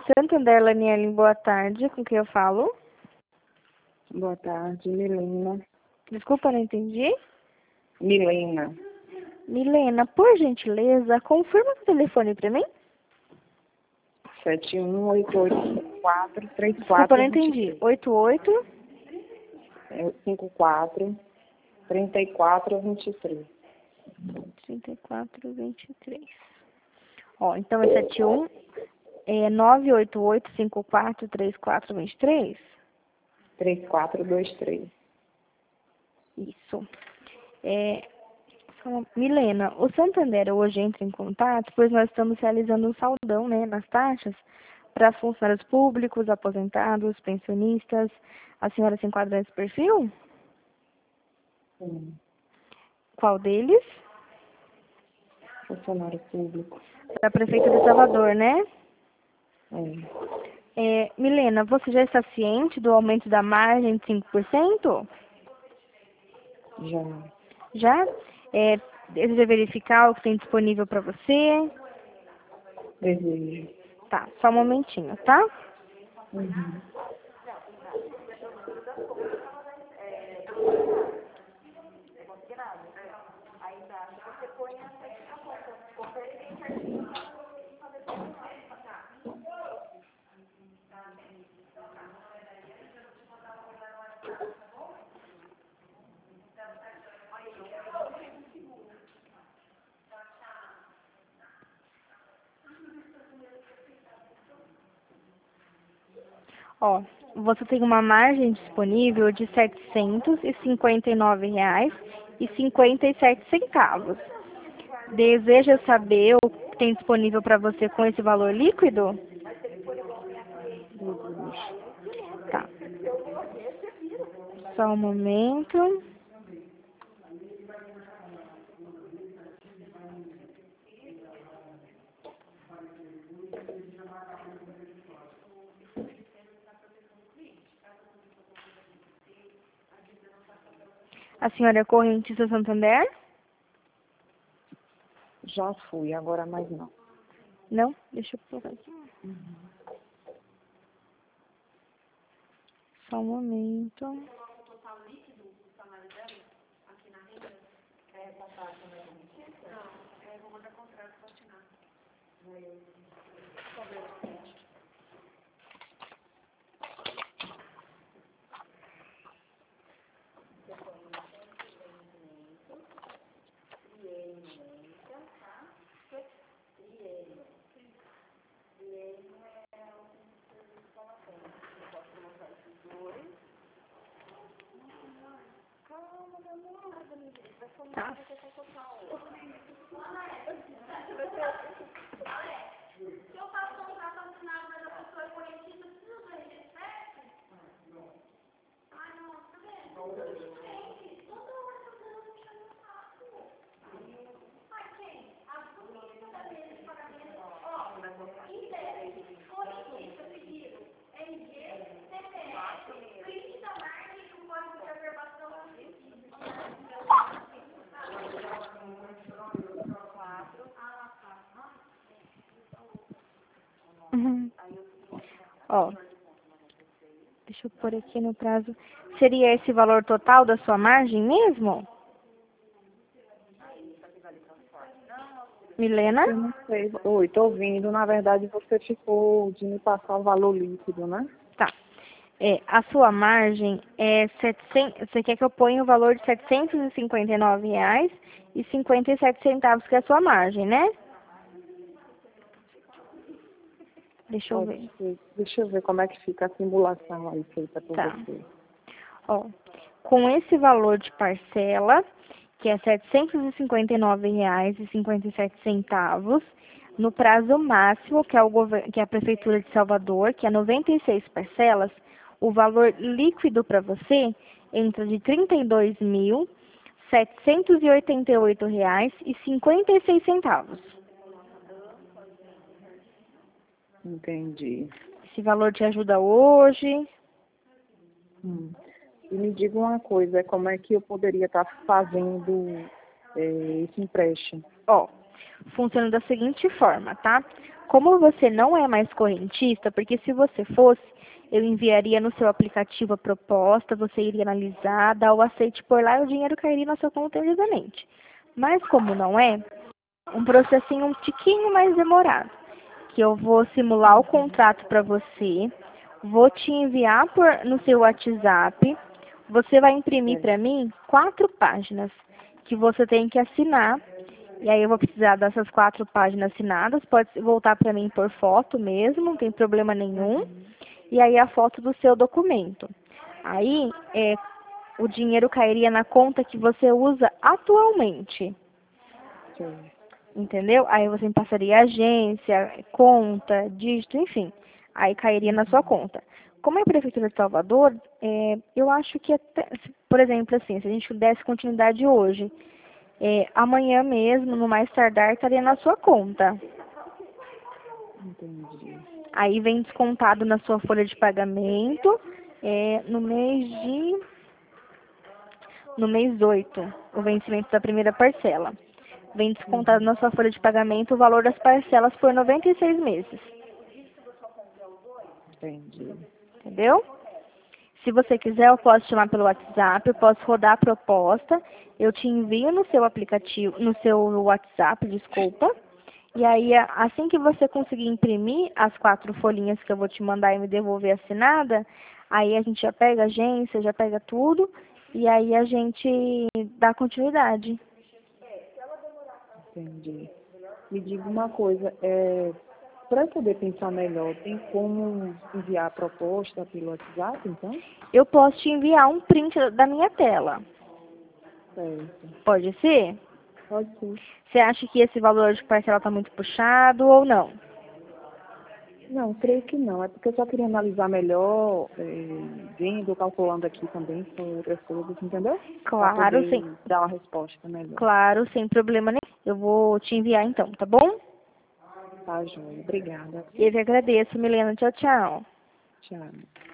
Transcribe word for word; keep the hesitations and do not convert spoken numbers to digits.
Santander, Laniele, boa tarde. Com quem eu falo? Boa tarde, Milena. Desculpa, não entendi. Milena. Milena, por gentileza, confirma o telefone para mim. sete um oito oito quatro três Desculpa, quatro não entendi. oito oito cinco quatro três quatro dois três. trinta e quatro, vinte e três. Ó, então é sete um é nove oito oito cinco quatro três quatro dois três? três quatro dois três. Isso. É, Milena, o Santander hoje entra em contato, pois nós estamos realizando um saldão, né, nas taxas para funcionários públicos, aposentados, pensionistas. A senhora se enquadra nesse perfil? Sim. Qual deles? Funcionário público. Para a Prefeitura de Salvador, né? É. É, Milena, você já está ciente do aumento da margem de cinco por cento? Já. Já? É, deseja verificar o que tem disponível para você? Desejo. Tá, só um momentinho, tá? Uhum. Ó, você tem uma margem disponível de setecentos e cinquenta e nove reais e cinquenta e sete centavos. Deseja saber o que tem disponível para você com esse valor líquido? Desejo. Tá. Só um momento. A senhora é correntista Santander? Já fui, agora mais não. Não? Deixa eu pôr aqui. Uhum. Só um momento. Tá. Uhum. Ó, deixa eu pôr aqui no prazo. Seria esse valor total da sua margem mesmo? Milena? Eu não sei. Oi, tô ouvindo. Na verdade, você ficou de me passar o valor líquido, né? Tá. É, a sua margem é setecentos, você quer que eu ponha o valor de setecentos e cinquenta e nove reais e cinquenta e sete centavos, que é a sua margem, né? Deixa eu Pode ver. ser. Deixa eu ver como é que fica a simulação aí feita por Tá. você. Ó, com esse valor de parcela, que é setecentos e cinquenta e nove reais e cinquenta e sete centavos, no prazo máximo, que é, o governo, que é a Prefeitura de Salvador, que é noventa e seis parcelas, o valor líquido para você entra de trinta e dois mil, setecentos e oitenta e oito reais e cinquenta e seis centavos. Entendi. Esse valor te ajuda hoje? Hum. E me diga uma coisa, como é que eu poderia estar fazendo é, esse empréstimo? Ó, funciona da seguinte forma, tá? como você não é mais correntista, porque se você fosse, eu enviaria no seu aplicativo a proposta, você iria analisar, dar o aceite por lá e o dinheiro cairia na sua conta devidamente. Mas como não é, um processinho um tiquinho mais demorado, que eu vou simular o contrato para você, vou te enviar por, no seu WhatsApp, você vai imprimir para mim quatro páginas que você tem que assinar, e aí eu vou precisar dessas quatro páginas assinadas, pode voltar para mim por foto mesmo, não tem problema nenhum, e aí a foto do seu documento. Aí é, o dinheiro cairia na conta que você usa atualmente. Sim. Entendeu? Aí você me passaria agência, conta, dígito, enfim. Aí cairia na sua conta. Como é a Prefeitura de Salvador, é, eu acho que até, por exemplo, assim, se a gente desse continuidade hoje, é, amanhã mesmo, no mais tardar, estaria na sua conta. Entendi. Aí vem descontado na sua folha de pagamento, é, no mês de... no mês oito, o vencimento da primeira parcela. Vem descontado Uhum. na sua folha de pagamento o valor das parcelas por noventa e seis meses. Entendi. Entendeu? Se você quiser, eu posso chamar pelo WhatsApp, eu posso rodar a proposta, eu te envio no seu aplicativo, no seu WhatsApp, desculpa. E aí, a- assim que você conseguir imprimir as quatro folhinhas que eu vou te mandar e me devolver assinada, aí a gente já pega a agência, já pega tudo, e aí a gente dá continuidade. Entendi. Me diga uma coisa, é, para eu poder pensar melhor, tem como enviar a proposta pelo WhatsApp, então? Eu posso te enviar um print da minha tela. Certo. Pode ser? Pode ser. Você acha que esse valor de parcela está muito puxado ou não? Não, creio que não. É porque eu só queria analisar melhor, é, vendo, calculando aqui também com outras coisas, entendeu? Para Claro, poder sim. dar uma resposta melhor. Claro, sem problema nenhum. Eu vou te enviar então, tá bom? Tá, joia. Obrigada. Eu que agradeço, Milena. Tchau, tchau. Tchau.